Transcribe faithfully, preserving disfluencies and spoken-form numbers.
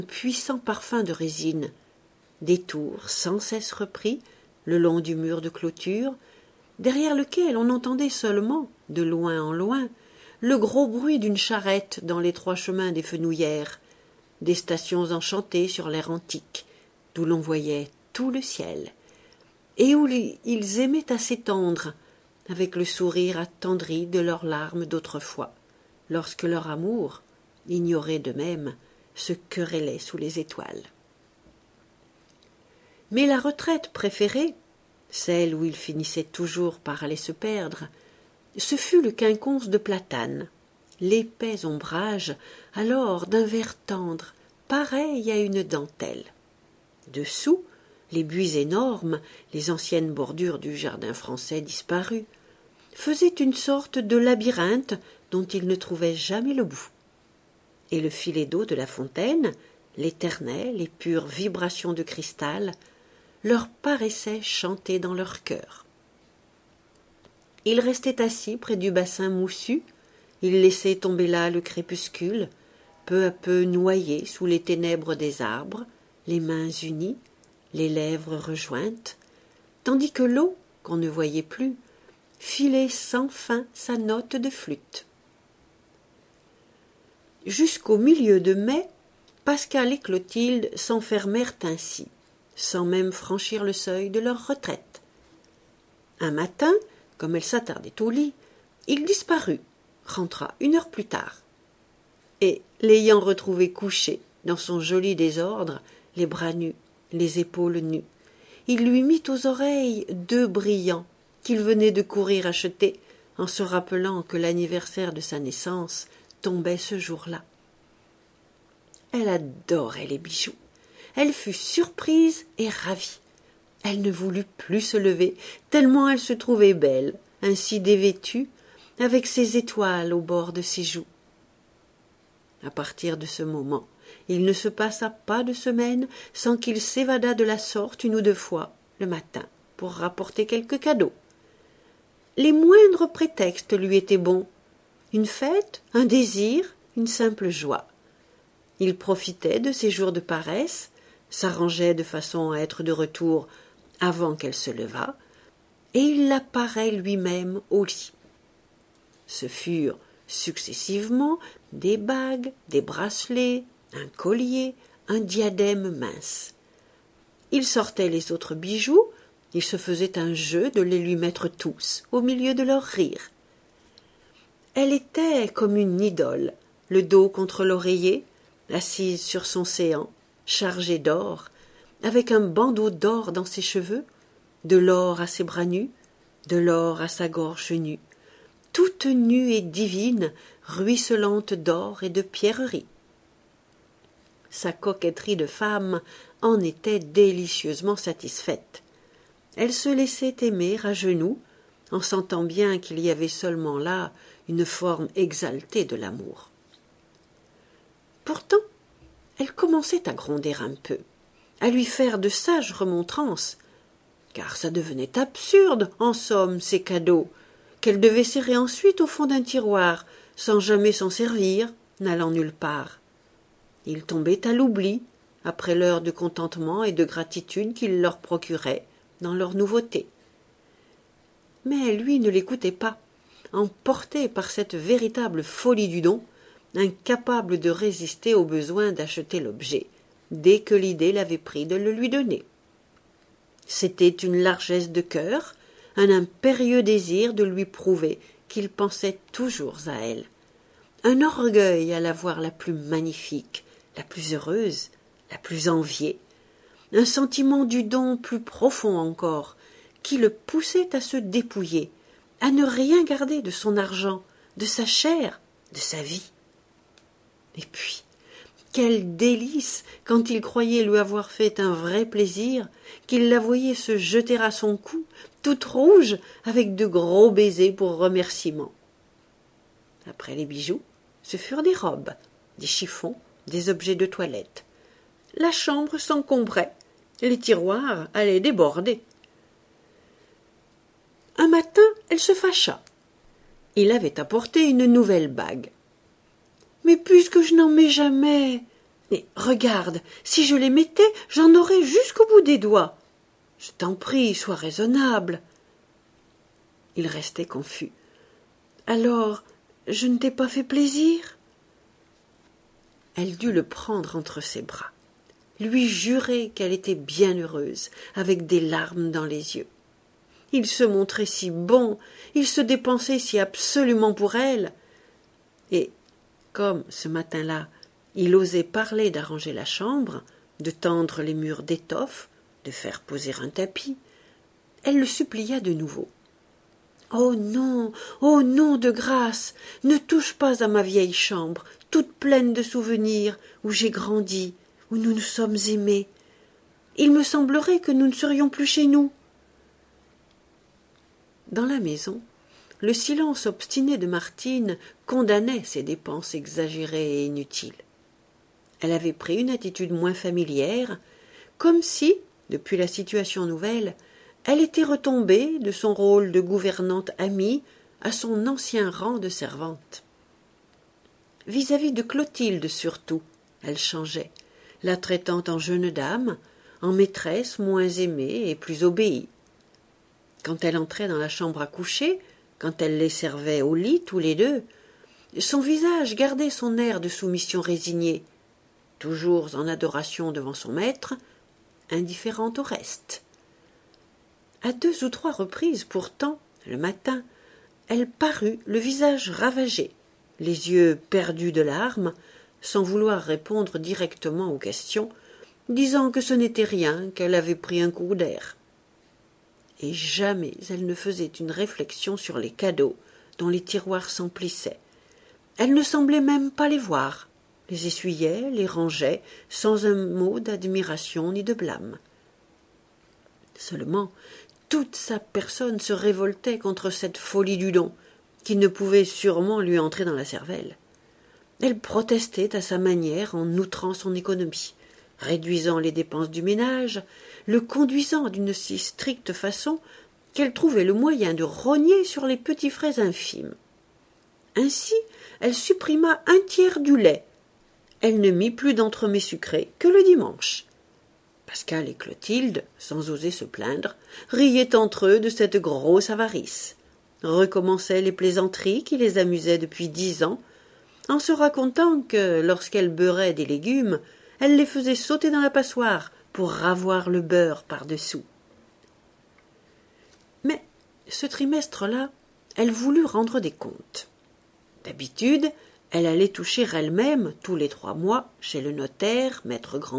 un puissant parfum de résine. Des tours sans cesse repris le long du mur de clôture, derrière lequel on entendait seulement, de loin en loin, le gros bruit d'une charrette dans l'étroit chemin des fenouillères, des stations enchantées sur l'air antique, d'où l'on voyait tout le ciel, et où ils aimaient à s'étendre, avec le sourire attendri de leurs larmes d'autrefois, lorsque leur amour, ignoré d'eux-mêmes, se querellait sous les étoiles. Mais la retraite préférée, celle où ils finissaient toujours par aller se perdre, ce fut le quinconce de platane, l'épais ombrage alors d'un vert tendre, pareil à une dentelle. Dessous, les buis énormes, les anciennes bordures du jardin français disparu, faisaient une sorte de labyrinthe dont ils ne trouvaient jamais le bout. Et le filet d'eau de la fontaine, l'éternelle et pure vibration de cristal, leur paraissait chanter dans leur cœur. Ils restaient assis près du bassin moussu, ils laissaient tomber là le crépuscule, peu à peu noyés sous les ténèbres des arbres, les mains unies, les lèvres rejointes, tandis que l'eau, qu'on ne voyait plus, filait sans fin sa note de flûte. Jusqu'au milieu de mai, Pascal et Clotilde s'enfermèrent ainsi, sans même franchir le seuil de leur retraite. Un matin, comme elle s'attardait au lit, il disparut, rentra une heure plus tard, et, l'ayant retrouvé couché dans son joli désordre, les bras nus, les épaules nues, il lui mit aux oreilles deux brillants qu'il venait de courir acheter en se rappelant que l'anniversaire de sa naissance tombait ce jour-là. Elle adorait les bijoux. Elle fut surprise et ravie. Elle ne voulut plus se lever, tellement elle se trouvait belle, ainsi dévêtue, avec ses étoiles au bord de ses joues. À partir de ce moment, il ne se passa pas de semaine sans qu'il s'évadât de la sorte une ou deux fois, le matin, pour rapporter quelques cadeaux. Les moindres prétextes lui étaient bons. Une fête, un désir, une simple joie. Il profitait de ces jours de paresse, s'arrangeait de façon à être de retour avant qu'elle se levât, et il la parait lui-même au lit. Ce furent successivement des bagues, des bracelets, un collier, un diadème mince. Il sortait les autres bijoux, il se faisait un jeu de les lui mettre tous au milieu de leurs rires. Elle était comme une idole, le dos contre l'oreiller, assise sur son séant, chargée d'or, avec un bandeau d'or dans ses cheveux, de l'or à ses bras nus, de l'or à sa gorge nue, toute nue et divine, ruisselante d'or et de pierreries. Sa coquetterie de femme en était délicieusement satisfaite. Elle se laissait aimer à genoux, en sentant bien qu'il y avait seulement là une forme exaltée de l'amour. Pourtant, elle commençait à gronder un peu, à lui faire de sages remontrances, car ça devenait absurde, en somme, ces cadeaux, qu'elle devait serrer ensuite au fond d'un tiroir, sans jamais s'en servir, n'allant nulle part. Ils tombaient à l'oubli, après l'heure de contentement et de gratitude qu'ils leur procuraient dans leur nouveauté. Mais lui ne l'écoutait pas, emporté par cette véritable folie du don, incapable de résister au besoin d'acheter l'objet, dès que l'idée l'avait pris de le lui donner. C'était une largesse de cœur, un impérieux désir de lui prouver qu'il pensait toujours à elle, un orgueil à la voir la plus magnifique, la plus heureuse, la plus enviée, un sentiment du don plus profond encore, qui le poussait à se dépouiller, à ne rien garder de son argent, de sa chair, de sa vie. Et puis, quel délice quand il croyait lui avoir fait un vrai plaisir, qu'il la voyait se jeter à son cou, toute rouge, avec de gros baisers pour remerciement. Après les bijoux, ce furent des robes, des chiffons, des objets de toilette. La chambre s'encombrait, les tiroirs allaient déborder. Un matin, elle se fâcha. Il avait apporté une nouvelle bague. « Mais puisque je n'en mets jamais, Mais regarde, si je les mettais, j'en aurais jusqu'au bout des doigts. Je t'en prie, sois raisonnable. » Il restait confus. « Alors, je ne t'ai pas fait plaisir ?» Elle dut le prendre entre ses bras, lui jurer qu'elle était bien heureuse, avec des larmes dans les yeux. Il se montrait si bon, il se dépensait si absolument pour elle. Et, comme ce matin-là, il osait parler d'arranger la chambre, de tendre les murs d'étoffe, de faire poser un tapis, elle le supplia de nouveau. « Oh non, oh non, de grâce, ne touche pas à ma vieille chambre, toute pleine de souvenirs, où j'ai grandi, où nous nous sommes aimés. Il me semblerait que nous ne serions plus chez nous. » Dans la maison, le silence obstiné de Martine condamnait ces dépenses exagérées et inutiles. Elle avait pris une attitude moins familière, comme si, depuis la situation nouvelle, elle était retombée de son rôle de gouvernante amie à son ancien rang de servante. Vis-à-vis de Clotilde surtout, elle changeait, la traitant en jeune dame, en maîtresse moins aimée et plus obéie. Quand elle entrait dans la chambre à coucher, quand elle les servait au lit tous les deux, son visage gardait son air de soumission résignée, toujours en adoration devant son maître, indifférente au reste. À deux ou trois reprises pourtant, le matin, elle parut le visage ravagé, les yeux perdus de larmes, sans vouloir répondre directement aux questions, disant que ce n'était rien, qu'elle avait pris un coup d'air. Et jamais elle ne faisait une réflexion sur les cadeaux dont les tiroirs s'emplissaient. Elle ne semblait même pas les voir, les essuyait, les rangeait, sans un mot d'admiration ni de blâme. Seulement, toute sa personne se révoltait contre cette folie du don, qui ne pouvait sûrement lui entrer dans la cervelle. Elle protestait à sa manière en outrant son économie, réduisant les dépenses du ménage, le conduisant d'une si stricte façon qu'elle trouvait le moyen de rogner sur les petits frais infimes. Ainsi, elle supprima un tiers du lait. Elle ne mit plus d'entremets sucrés que le dimanche. Pascal et Clotilde, sans oser se plaindre, riaient entre eux de cette grosse avarice, recommençaient les plaisanteries qui les amusaient depuis dix ans, en se racontant que, lorsqu'elle beurrait des légumes, elle les faisait sauter dans la passoire pour ravoir le beurre par-dessous. Mais ce trimestre-là, elle voulut rendre des comptes. D'habitude, elle allait toucher elle-même, tous les trois mois, chez le notaire, maître Grand